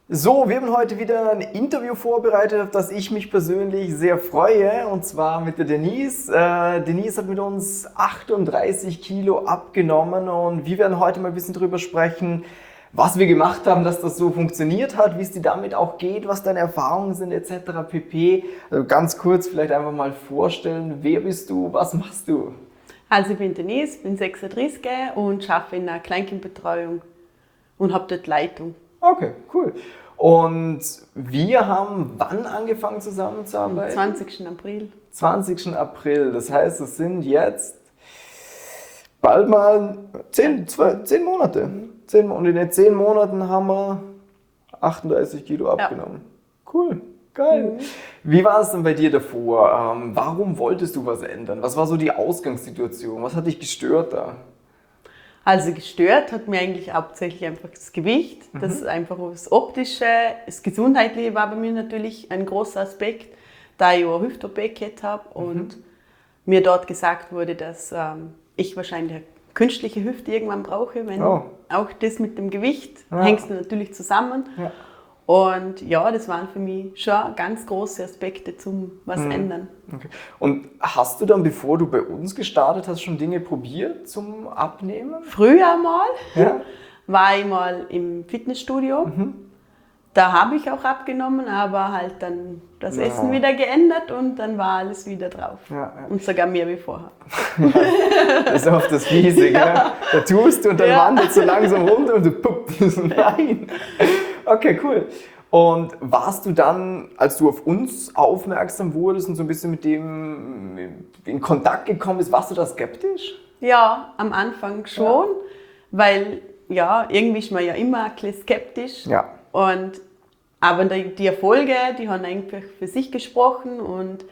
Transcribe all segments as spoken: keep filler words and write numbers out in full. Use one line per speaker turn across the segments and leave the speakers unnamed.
So, wir haben heute wieder ein Interview vorbereitet, auf das ich mich persönlich sehr freue, und zwar mit der Denise. Äh, Denise hat mit uns achtunddreißig Kilo abgenommen und wir werden heute mal ein bisschen drüber sprechen, was wir gemacht haben, dass das so funktioniert hat, wie es dir damit auch geht, was deine Erfahrungen sind et cetera pp. Also ganz kurz vielleicht einfach mal vorstellen, wer bist du, was machst du?
Also ich bin Denise, bin sechsunddreißig und arbeite in einer Kleinkindbetreuung und habe dort Leitung.
Okay, cool. Und wir haben wann angefangen zusammenzuarbeiten?
Am zwanzigsten April.
zwanzigsten April, das heißt, es sind jetzt bald mal zehn, zwölf, zehn Monate. Zehn, und in den zehn Monaten haben wir achtunddreißig Kilo abgenommen. Ja. Cool, geil. Mhm. Wie war es denn bei dir davor? Ähm, warum wolltest du was ändern? Was war so die Ausgangssituation? Was hat dich gestört da?
Also gestört hat mir eigentlich hauptsächlich einfach das Gewicht. Mhm. Das ist einfach das Optische, das Gesundheitliche war bei mir natürlich ein großer Aspekt, da ich auch eine Hüft-O P gehabt habe und mhm. mir dort gesagt wurde, dass ähm, ich wahrscheinlich eine künstliche Hüfte irgendwann brauche, wenn oh. auch das mit dem Gewicht ja. hängt natürlich zusammen. Ja. Und ja, das waren für mich schon ganz große Aspekte zum was mhm. ändern.
Okay. Und hast du dann, bevor du bei uns gestartet hast, schon Dinge probiert zum Abnehmen?
Früher mal
ja.
war ich mal im Fitnessstudio. Mhm. Da habe ich auch abgenommen, aber halt dann das ja. Essen wieder geändert und dann war alles wieder drauf. Ja, ja. Und sogar mehr wie vorher.
Ja, das ist oft das Fiese, ja. Gell? Da tust du und dann ja. wandert so langsam runter und du pupp, nein. Okay, cool. Und warst du dann, als du auf uns aufmerksam wurdest und so ein bisschen mit dem in Kontakt gekommen bist, warst du da skeptisch?
Ja, am Anfang schon, ja. weil ja, irgendwie ist man ja immer ein bisschen skeptisch. Ja. Und, aber die, die Erfolge, die haben eigentlich für sich gesprochen und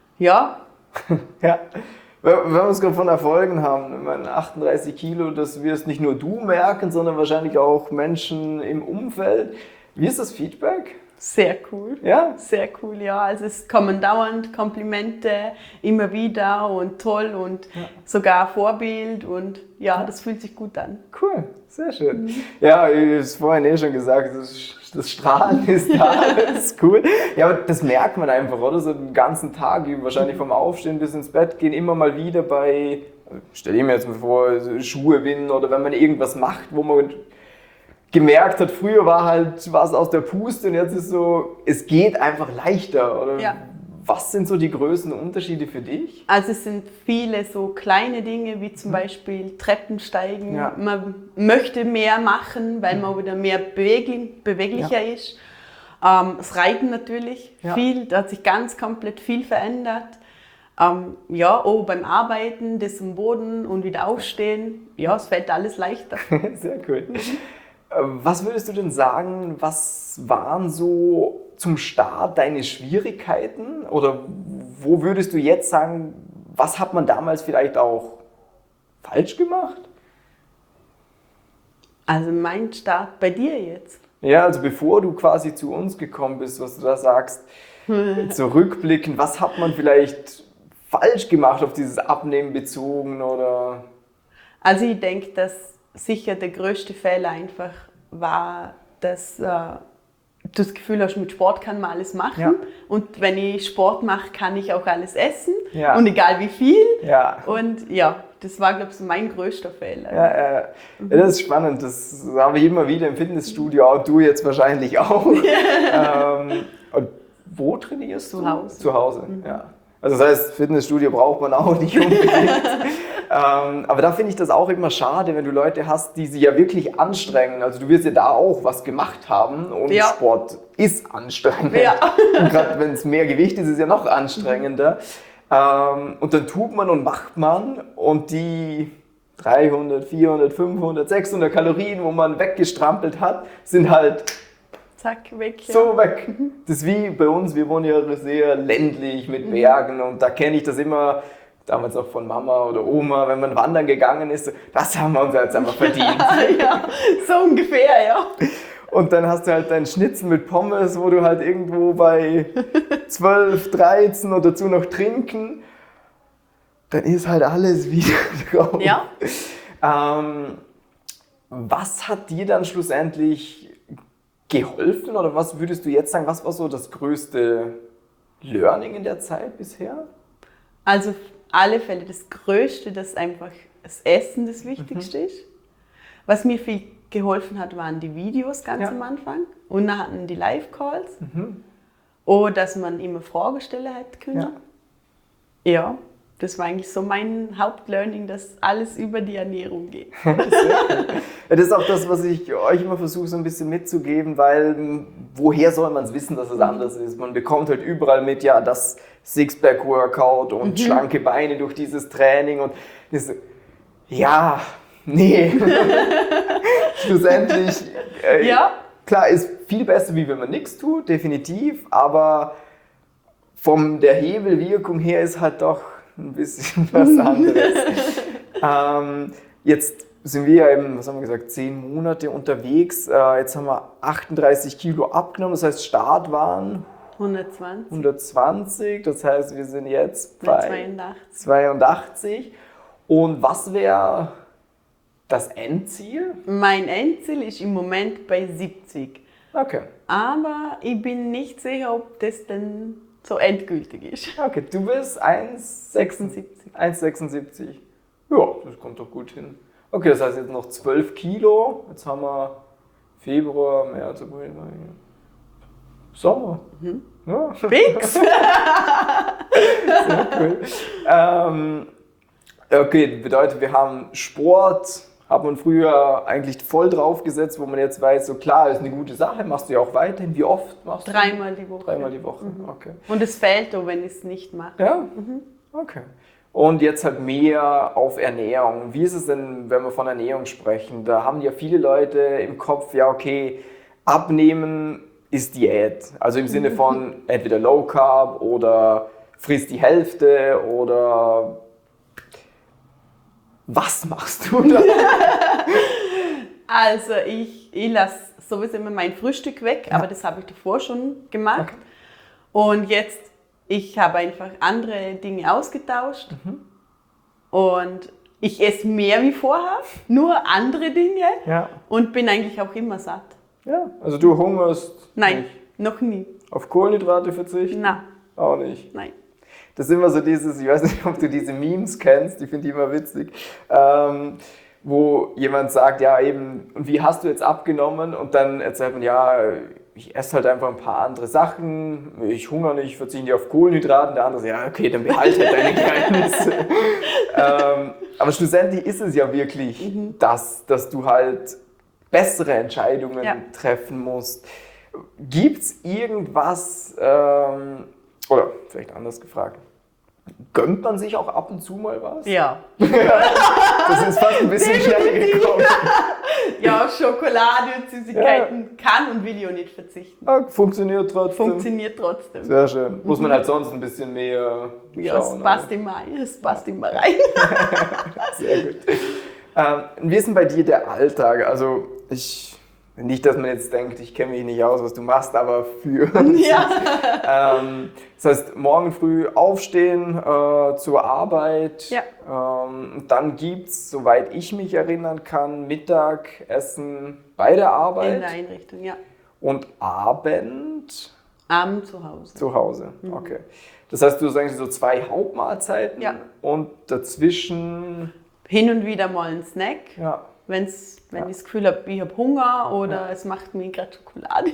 ja.
ja. Wenn wir es gerade von Erfolgen haben, ich meine, achtunddreißig Kilo, das wirst nicht nur du merken, sondern wahrscheinlich auch Menschen im Umfeld. Wie ist das Feedback?
Sehr cool.
Ja?
Sehr cool, ja. Also es kommen dauernd Komplimente, immer wieder und toll und ja. sogar Vorbild und ja, das fühlt sich gut an.
Cool, sehr schön. Mhm. Ja, ich habe es vorhin eh schon gesagt, das, das Strahlen ist da, das ist cool. Ja, aber das merkt man einfach, oder? So den ganzen Tag über, wahrscheinlich vom Aufstehen bis ins Bett gehen, immer mal wieder bei, stell ich mir jetzt mal vor, Schuhe binden oder wenn man irgendwas macht, wo man gemerkt hat, früher war halt was aus der Puste und jetzt ist so, es geht einfach leichter, oder? Ja. Was sind so die größten Unterschiede für dich?
Also es sind viele so kleine Dinge, wie zum Beispiel Treppensteigen. Ja. Man möchte mehr machen, weil man wieder mehr beweglich, beweglicher ja. ist. Ähm, das Reiten natürlich, ja. viel, da hat sich ganz komplett viel verändert. Ähm, ja, auch beim Arbeiten, das am Boden und wieder aufstehen, ja, es fällt alles leichter.
Sehr cool. Was würdest du denn sagen, was waren so zum Start deine Schwierigkeiten? Oder wo würdest du jetzt sagen, was hat man damals vielleicht auch falsch gemacht?
Also mein Start bei dir jetzt?
Ja, also bevor du quasi zu uns gekommen bist, was du da sagst, zurückblickend, was hat man vielleicht falsch gemacht auf dieses Abnehmen bezogen? Oder?
Also ich denke, dass sicher der größte Fehler einfach war, dass äh, du das Gefühl hast, mit Sport kann man alles machen. Ja. Und wenn ich Sport mache, kann ich auch alles essen. Ja. Und egal wie viel. Ja. Und ja, das war, glaube ich, mein größter Fehler.
Ja, äh, mhm. ja, das ist spannend. Das habe ich immer wieder im Fitnessstudio, auch du jetzt wahrscheinlich auch. ähm, und wo trainierst du?
Zu Hause.
Zu Hause, mhm. ja. Also das heißt, Fitnessstudio braucht man auch nicht unbedingt. ähm, aber da finde ich das auch immer schade, wenn du Leute hast, die sich ja wirklich anstrengen. Also du wirst ja da auch was gemacht haben und ja. Sport ist anstrengend. Ja. Und gerade wenn es mehr Gewicht ist, ist es ja noch anstrengender. Ähm, und dann tut man und macht man und die dreihundert, vierhundert, fünfhundert, sechshundert Kalorien, wo man weggestrampelt hat, sind halt
zack, weg. Ja.
So weg. Das ist wie bei uns, wir wohnen ja sehr ländlich mit Bergen und da kenne ich das immer, damals auch von Mama oder Oma, wenn man wandern gegangen ist, das haben wir uns jetzt einfach verdient.
Ja, so ungefähr, ja.
Und dann hast du halt deinen Schnitzel mit Pommes, wo du halt irgendwo bei zwölf, dreizehn und dazu noch trinken, dann ist halt alles wieder drauf.
Ja.
Ähm, was hat dir dann schlussendlich geholfen oder was würdest du jetzt sagen, was war so das größte Learning in der Zeit bisher?
Also auf alle Fälle das Größte, dass einfach das Essen das Wichtigste mhm. ist. Was mir viel geholfen hat, waren die Videos ganz ja. am Anfang und dann hatten die Live-Calls. Mhm. Oder dass man immer Fragen stellen hätte können. Ja. ja, das war eigentlich so mein Hauptlearning, dass alles über die Ernährung geht.
Sehr cool. Ja, das ist auch das, was ich euch immer versuche, so ein bisschen mitzugeben, weil woher soll man es wissen, dass es anders ist? Man bekommt halt überall mit, ja, das Sixpack-Workout und mhm. schlanke Beine durch dieses Training und das, ja, nee. Schlussendlich, äh,
ja.
klar, ist viel besser, wie wenn man nichts tut, definitiv, aber von der Hebelwirkung her ist halt doch ein bisschen was anderes. ähm, jetzt sind wir ja eben, was haben wir gesagt, zehn Monate unterwegs. Äh, jetzt haben wir achtunddreißig Kilo abgenommen, das heißt Start waren
hundertzwanzig.
hundertzwanzig, das heißt wir sind jetzt bei
zweiundachtzig.
zweiundachtzig. Und was wäre das Endziel?
Mein Endziel ist im Moment bei siebzig.
Okay.
Aber ich bin nicht sicher, ob das dann so endgültig ist.
Okay, du bist eins Komma sechsundsiebzig. eins Komma sechsundsiebzig. Ja, das kommt doch gut hin. Okay, das heißt jetzt noch zwölf Kilo. Jetzt haben wir Februar, März, April, Mai. Sommer. Mhm. Ja.
Fix!
Sehr cool. Ähm, okay, bedeutet, wir haben Sport, hat man früher eigentlich voll drauf gesetzt, wo man jetzt weiß, so klar, ist eine gute Sache, machst du ja auch weiterhin. Wie oft machst du?
Dreimal die Woche.
Dreimal die Woche,
mhm.
okay.
Und es fällt auch, wenn ich es nicht mache.
Ja? Mhm. Okay. Und jetzt halt mehr auf Ernährung. Wie ist es denn, wenn wir von Ernährung sprechen? Da haben ja viele Leute im Kopf, ja okay, abnehmen ist Diät. Also im Sinne von entweder Low Carb oder frisst die Hälfte oder was machst du da?
Also ich, ich lasse sowieso immer mein Frühstück weg, ja. aber das habe ich davor schon gemacht. Okay. Und jetzt, ich habe einfach andere Dinge ausgetauscht mhm. und ich esse mehr wie vorher, nur andere Dinge
ja.
und bin eigentlich auch immer satt.
Ja, also du hungerst
Nein,
nicht.
noch nie.
Auf Kohlenhydrate verzichten?
Nein.
Auch nicht?
Nein.
Das ist immer so dieses, ich weiß nicht, ob du diese Memes kennst, die finde ich immer witzig, ähm, wo jemand sagt, ja eben, und wie hast du jetzt abgenommen? Und dann erzählt man, ja, ich esse halt einfach ein paar andere Sachen, ich hungere nicht, ich verzichte nicht auf Kohlenhydrate. Der andere sagt, ja okay, dann behalte halt deine Geheimnisse. ähm, aber schlussendlich ist es ja wirklich mhm. das, dass du halt bessere Entscheidungen ja. treffen musst. Gibt es irgendwas, ähm, oder vielleicht anders gefragt, gönnt man sich auch ab und zu mal was?
Ja.
Das ist fast ein bisschen schnell gekommen.
Ja, auf Schokolade und Süßigkeiten ja. kann und will ich auch nicht verzichten.
Ja, funktioniert trotzdem.
Funktioniert trotzdem.
Sehr schön. Muss man halt sonst ein bisschen mehr schauen.
Ja, es passt immer rein. Es passt immer rein.
Sehr gut. Ähm, wie ist denn bei dir der Alltag? Also ich... Nicht, dass man jetzt denkt, ich kenne mich nicht aus, was du machst, aber für
ja.
ähm, das heißt, morgen früh aufstehen äh, zur Arbeit.
Ja.
Ähm, dann gibt es, soweit ich mich erinnern kann, Mittagessen bei der Arbeit.
In der Einrichtung, ja.
Und Abend?
Abend zu Hause.
Zu Hause, mhm. okay. Das heißt, du hast eigentlich so zwei Hauptmahlzeiten
ja.
und dazwischen...
Hin und wieder mal ein Snack.
Ja.
Wenn's, wenn
ja.
ich das Gefühl habe, ich habe Hunger oder ja. es macht mir gerade Schokolade.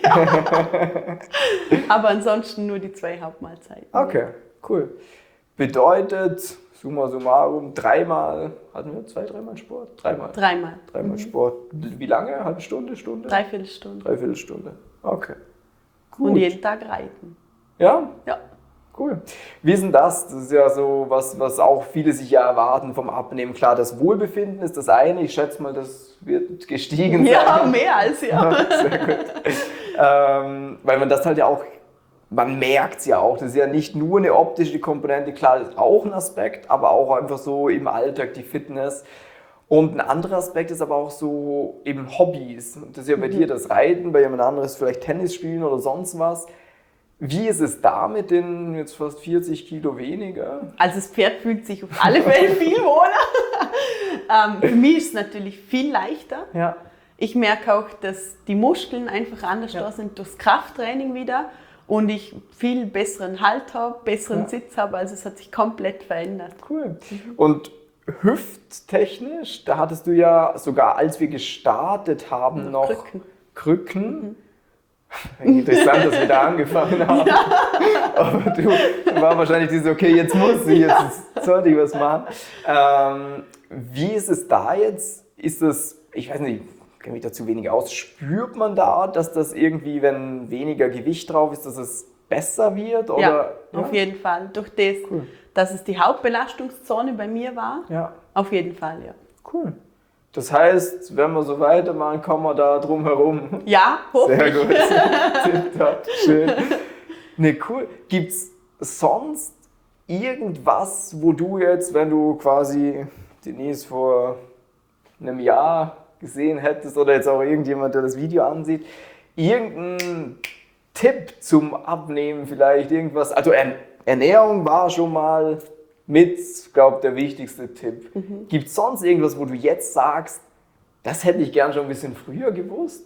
Aber ansonsten nur die zwei Hauptmahlzeiten.
Okay, cool. Bedeutet, summa summarum, dreimal, hatten wir zwei, dreimal Sport? Dreimal.
Dreimal.
Dreimal mhm. Sport. Wie lange? Halbe Stunde, Stunde?
Dreiviertelstunde.
Dreiviertelstunde. Okay. Gut.
Und jeden Tag reiten.
Ja?
Ja.
Cool. Wie ist denn das? Das ist ja so was, was auch viele sich ja erwarten vom Abnehmen. Klar, das Wohlbefinden ist das eine. Ich schätze mal, das wird gestiegen sein.
Ja, mehr als ja.
Sehr gut. ähm, weil man das halt ja auch, man merkt es ja auch, das ist ja nicht nur eine optische Komponente. Klar, das ist auch ein Aspekt, aber auch einfach so im Alltag die Fitness. Und ein anderer Aspekt ist aber auch so eben Hobbys. Das ist ja bei mhm. dir das Reiten, bei jemand anderes vielleicht Tennis spielen oder sonst was. Wie ist es da mit den jetzt fast vierzig Kilo weniger?
Also das Pferd fühlt sich auf alle Fälle viel wohler. ähm, für mich ist es natürlich viel leichter.
Ja.
ich merke auch, dass die Muskeln einfach anders
Ja.
da sind durchs Krafttraining wieder und ich viel besseren Halt habe, besseren
Ja.
Sitz habe, also es hat sich komplett verändert.
Cool. Und hüfttechnisch, da hattest du ja sogar, als wir gestartet haben, noch
Krücken.
Krücken. Interessant, dass wir da angefangen haben. Aber du war wahrscheinlich dieses, okay, jetzt muss ich, jetzt sollte ich was machen. Ähm, wie ist es da jetzt? Ist das, ich weiß nicht, ich kenne mich dazu wenig aus, spürt man da, dass das irgendwie, wenn weniger Gewicht drauf ist, dass es besser wird? Oder?
Ja, auf jeden Fall. Durch das,
Cool.
dass es die Hauptbelastungszone bei mir war,
Ja,
auf jeden Fall, ja.
cool. Das heißt, wenn wir so weitermachen, kommen wir da drum herum.
Ja, hoffe
Sehr
ich.
gut. Tipptopp, schön. Ne, cool. Gibt es sonst irgendwas, wo du jetzt, wenn du quasi Denise vor einem Jahr gesehen hättest oder jetzt auch irgendjemand, der das Video ansieht, irgendeinen Tipp zum Abnehmen vielleicht, irgendwas, also Ernährung war schon mal mit, glaube ich, der wichtigste Tipp. Mhm. Gibt es sonst irgendwas, wo du jetzt sagst, das hätte ich gern schon ein bisschen früher gewusst?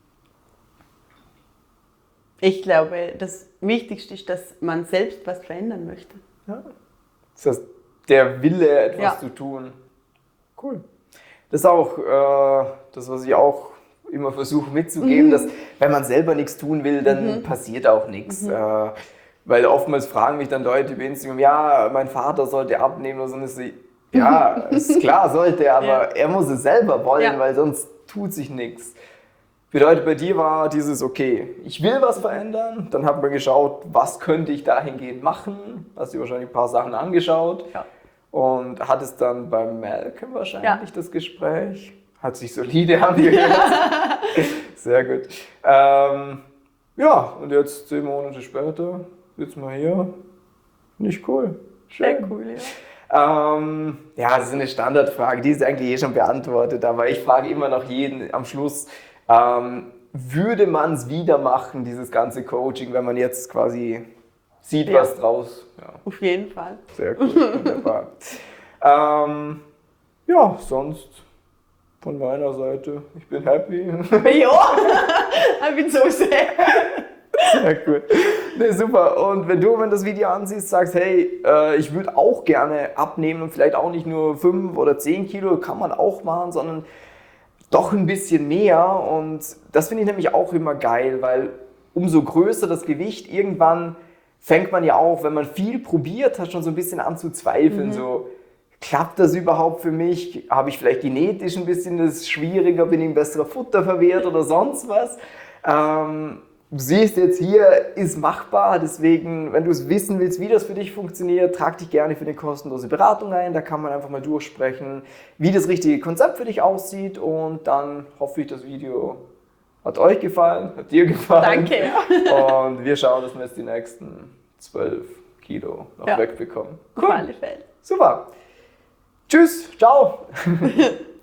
Ich glaube, das Wichtigste ist, dass man selbst was verändern möchte.
Ja. Das heißt, der Wille, etwas
Ja.
zu tun. Cool. Das ist auch äh, das, was ich auch immer versuche mitzugeben, mhm. dass wenn man selber nichts tun will, dann mhm. passiert auch nichts. Mhm. Äh, weil oftmals fragen mich dann Leute über Instagram, ja, mein Vater sollte abnehmen oder so. Und ist sie, ja, ist klar, sollte er, aber ja. er muss es selber wollen, ja. weil sonst tut sich nichts. Bedeutet, bei dir war dieses, okay, ich will was verändern, dann hat man geschaut, was könnte ich dahingehend machen, hast dir wahrscheinlich ein paar Sachen angeschaut
ja.
und hattest dann beim Malcolm wahrscheinlich
ja.
das Gespräch, hat sich solide angehört, sehr gut. Ähm, ja, und jetzt zehn Monate später sitzen wir hier, nicht cool, schön.
Sehr cool, ja.
Ähm, ja, das ist eine Standardfrage, die ist eigentlich eh schon beantwortet, aber ich frage immer noch jeden am Schluss, Ähm, würde man es wieder machen, dieses ganze Coaching, wenn man jetzt quasi sieht,
ja.
was draus? Ja.
Auf jeden Fall.
Sehr gut, wunderbar. ähm, ja, sonst von meiner Seite, ich bin happy.
Ja, ich bin so sehr.
Sehr gut. Nee, super. Und wenn du, wenn das Video ansiehst, sagst, hey, äh, ich würde auch gerne abnehmen und vielleicht auch nicht nur fünf oder zehn Kilo, kann man auch machen, sondern doch ein bisschen mehr, und das finde ich nämlich auch immer geil, weil umso größer das Gewicht, irgendwann fängt man ja auch, wenn man viel probiert hat, schon so ein bisschen an zu zweifeln, mhm. so, klappt das überhaupt für mich, habe ich vielleicht genetisch ein bisschen das schwieriger, bin ich ein besserer Futterverwehrt oder sonst was. Ähm, du siehst jetzt hier, ist machbar, deswegen, wenn du es wissen willst, wie das für dich funktioniert, trag dich gerne für eine kostenlose Beratung ein, da kann man einfach mal durchsprechen, wie das richtige Konzept für dich aussieht, und dann hoffe ich, das Video hat euch gefallen, hat dir gefallen.
Danke, ja.
Und wir schauen, dass wir jetzt die nächsten zwölf Kilo noch
ja.
wegbekommen.
Cool. Auf alle Fälle.
Super. Tschüss, ciao.